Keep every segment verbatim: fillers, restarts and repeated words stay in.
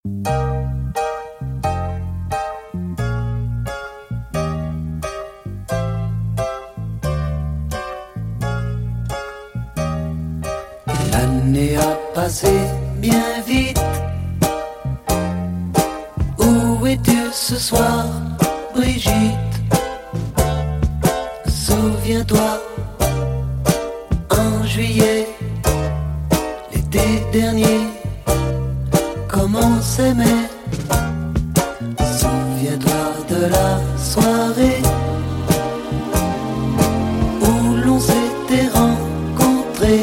L'année a passé bien vite. Où es-tu ce soir, Brigitte? Souviens-toi, en juillet, l'été dernier, comment on s'aimait. Souviens-toi de la soirée où l'on s'était rencontrés.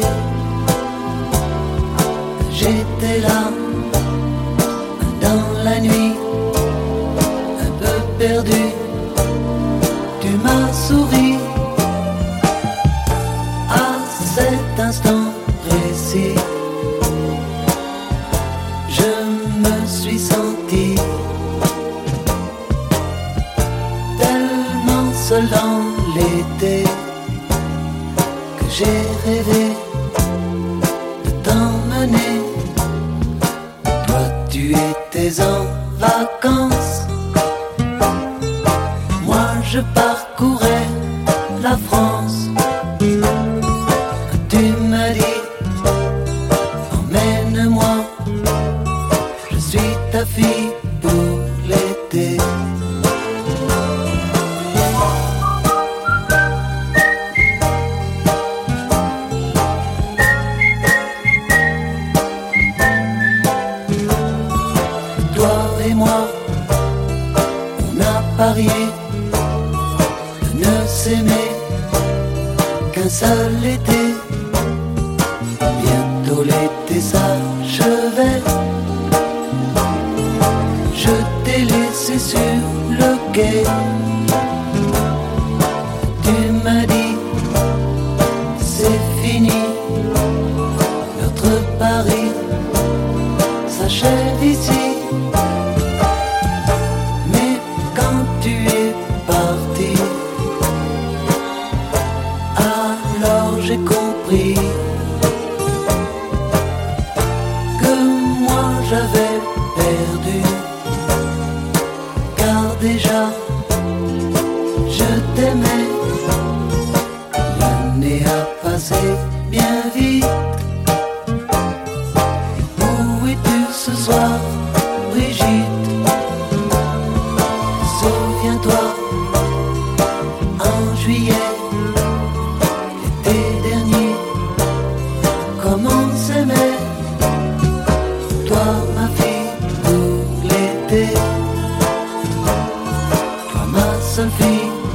J'étais là, dans la nuit, un peu perdu. Tu m'as souri. À cet instant précis, je me suis senti tellement seul dans l'été que j'ai rêvé de t'emmener. Toi tu étais en vacances, moi je parcourais la France. Tu m'as dit, emmène-moi, je suis ta fille pour l'été. Toi et moi, on a parié de ne s'aimer qu'un seul été. Bientôt l'été s'achevait. Je t'ai laissé sur le quai. Tu m'as dit, c'est fini, notre pari s'achève ici. Mais quand tu es parti, alors j'ai compris que moi j'avais perdu, car déjà je t'aimais. L'année a passé bien vite. Où es-tu ce soir, Brigitte? Souviens-toi, en juillet, l'été dernier, comment on s'aimait. Toi ma fille pour l'été, toi ma seule fille